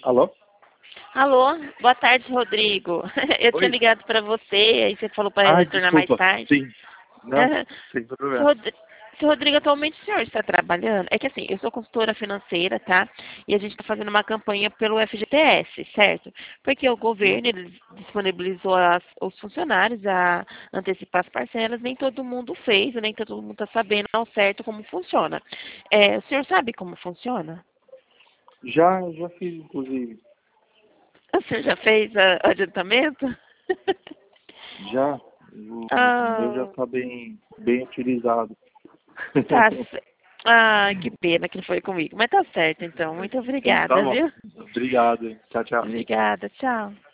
Alô? Alô, boa tarde, Rodrigo. Eu tinha Oi? ligado para você, aí você falou para Ah, retornar mais desculpa. tarde. Sim. Não, sem problema. Seu Rodrigo, atualmente o senhor está trabalhando? É que assim, eu sou consultora financeira, tá? E a gente está fazendo uma campanha pelo FGTS, certo? Porque o Sim. governo ele disponibilizou os funcionários a antecipar as parcelas, nem todo mundo fez, nem todo mundo está sabendo ao certo como funciona. O senhor sabe como funciona? Já fiz, inclusive. O senhor já fez o adiantamento? Já. O meu já Ah, está bem utilizado. tá. Ah, que pena que não foi comigo. Mas tá certo, então. Muito Então tá obrigada, bom. viu? Obrigado, hein. Tchau, tchau. Obrigada. Tchau.